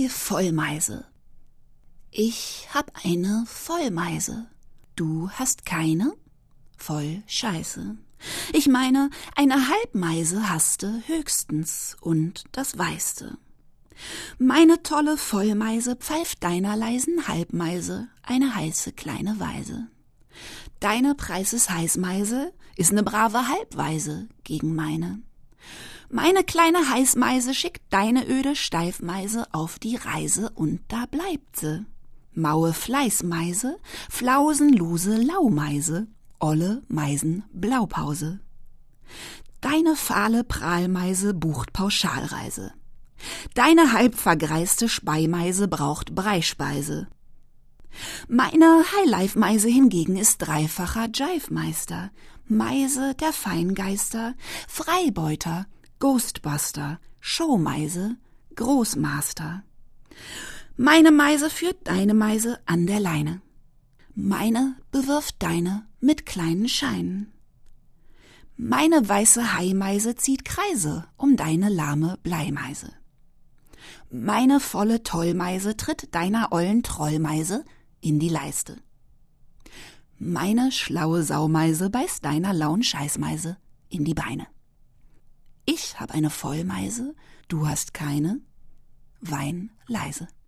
Die Vollmeise. Ich hab eine Vollmeise. Du hast keine? Voll Scheiße. Ich meine, eine Halbmeise haste höchstens und das weißte. Meine tolle Vollmeise pfeift deiner leisen Halbmeise eine heiße kleine Weise. Deine Preises Heißmeise ist ne brave Halbweise gegen meine. Meine kleine Heißmeise schickt deine öde Steifmeise auf die Reise und da bleibt sie. Maue Fleißmeise, Flausenlose Laumeise, olle Meisen Blaupause. Deine fahle Prahlmeise bucht Pauschalreise. Deine halbvergreiste Speimeise braucht Breispeise. Meine Highlife-Meise hingegen ist dreifacher Jive-Meister, Meise der Feingeister, Freibeuter, Ghostbuster, Showmeise, Großmaster. Meine Meise führt deine Meise an der Leine. Meine bewirft deine mit kleinen Scheinen. Meine weiße Haimeise zieht Kreise um deine lahme Bleimeise. Meine volle Tollmeise tritt deiner ollen Trollmeise in die Leiste. Meine schlaue Saumeise beißt deiner lauen Scheißmeise in die Beine. Ich hab eine Vollmeise, du hast keine, wein leise.